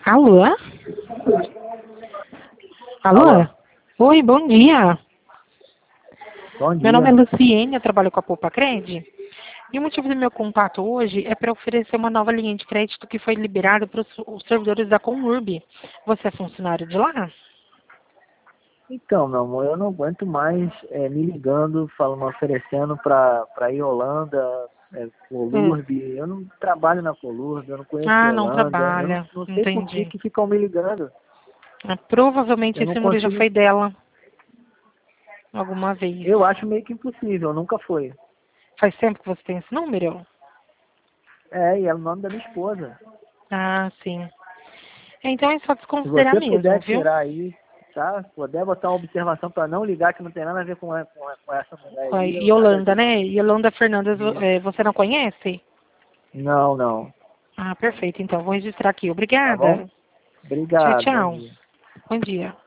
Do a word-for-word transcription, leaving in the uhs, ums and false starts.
Alô? Alô? Alô? Oi, bom dia. Bom dia. Meu nome é Luciene, eu trabalho com a Poupa Cred. E o motivo do meu contato hoje é para oferecer uma nova linha de crédito que foi liberada para os os servidores da Conurb. Você é funcionário de lá? Então, meu amor, eu não aguento mais é, me ligando, falando, oferecendo para ir Holanda, é, Hum. Colurb. Eu não trabalho na Colurb, eu não conheço Ah, não Holanda, eu não, trabalha. não sei por que Entendi. que ficam me ligando. Ah, provavelmente Eu não esse número já consigo, foi dela alguma vez. eu acho meio que impossível, nunca foi. Faz tempo que você tem esse número? É, e é o nome da minha esposa. Ah, sim. Então é só Se desconsiderar você mesmo, puder viu? tirar aí, tá? Puder botar uma observação para não ligar, que não tem nada a ver com, a- com, a- com essa mulher Com a aí, eu nada a Yolanda, ver. né? Yolanda Fernandes, Isso. eh, você não conhece? Não, não. Ah, perfeito. Então, vou registrar aqui. Tá bom? Obrigada. Tchau, Obrigado, bom tchau. dia. Bom dia.